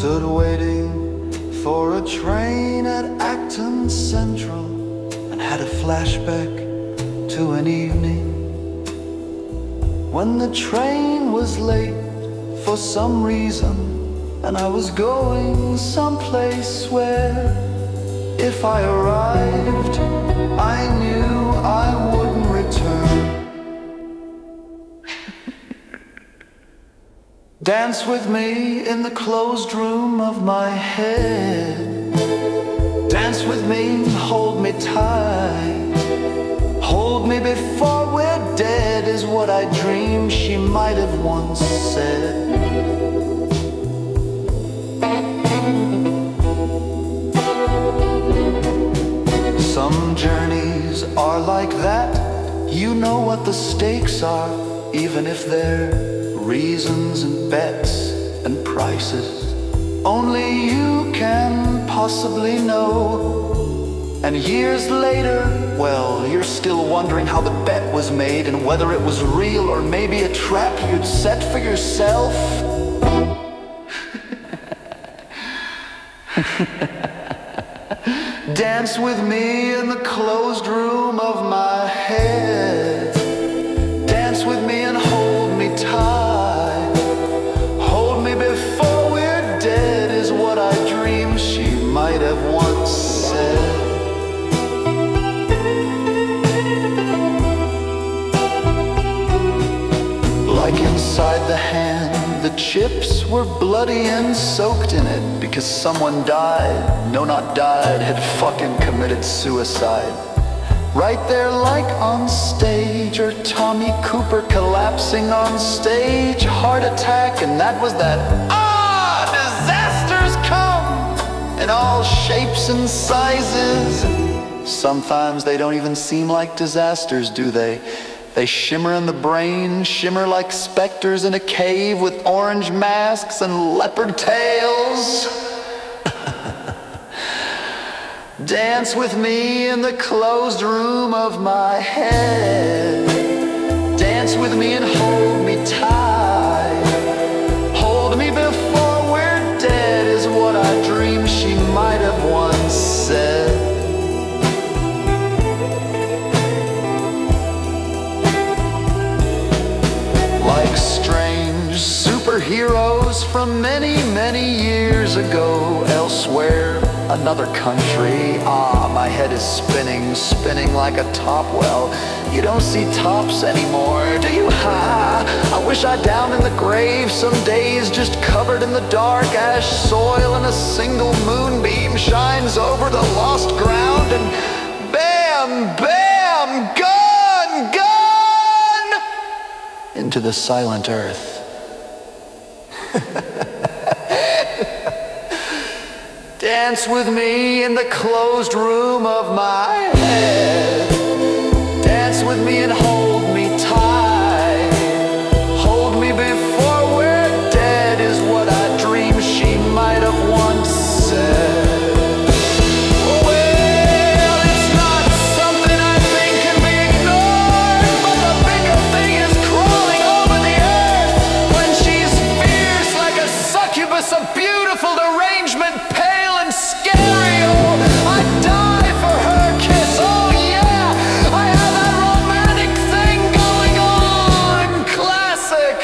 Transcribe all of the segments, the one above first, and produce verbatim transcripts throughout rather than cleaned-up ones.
stood waiting for a train at Acton Central and had a flashback to an evening when the train was late for some reason, and I was going someplace where if I arrived, I knew I wouldn't return. Dance with me in the closed room of my head. Dance with me, hold me tight. Hold me before we're dead is what I dreamed she might have once said. Some journeys are like that. You know what the stakes are, even if they're reasons and bets and prices only you can possibly know. And years later, well, you're still wondering how the bet was made and whether it was real or maybe a trap you'd set for yourself. Dance with me in the closed room of my head. Dance with me and hold me tight. Hold me before we're dead is what I dreamed she might have once said. Like inside the hand, the chips were bloody and soaked in it because someone died, no not died, had fucking committed suicide. Right there like on stage, or Tommy Cooper collapsing on stage, heart attack, and that was that. Ah, disasters come in all shapes and sizes. Sometimes they don't even seem like disasters, do they? They shimmer in the brain, shimmer like specters in a cave with orange masks and leopard tails. Dance with me in the closed room of my head. Dance with me and hold me tight. Hold me before we're dead is what I dreamed she might have once said. Like strange superheroes from many, many years ago, elsewhere, another country. Ah, my head is spinning, spinning like a top. Well, you don't see tops anymore, do you? Ha! I wish I down in the grave some days, just covered in the dark ash soil, and a single moonbeam shines over the lost ground, and bam, bam, gone, gone into the silent earth. Dance with me in the closed room of my head. Dance with me and hold me tight. Hold me before we're dead is what I dreamed she might have once said. Well, it's not something I think can be ignored, but the bigger thing is crawling over the earth when she's fierce like a succubus, a beautiful derangement, pale and scary. Oh, I'd die for her kiss. Oh yeah, I have that romantic thing going on. Classic.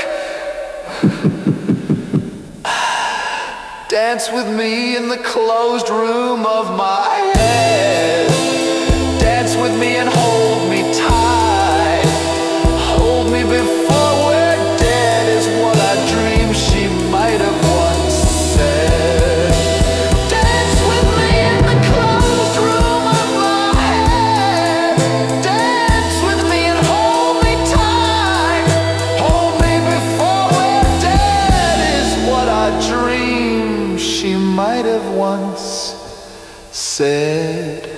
Dance with me in the closed room of my head. Dance with me and hold me tight. Hold me before we're dead is what I dreamed she might have once said. Dance with me in the closed room of my head. Dance with me and hold me tight. Hold me before we're dead is what I dreamed she might have once said.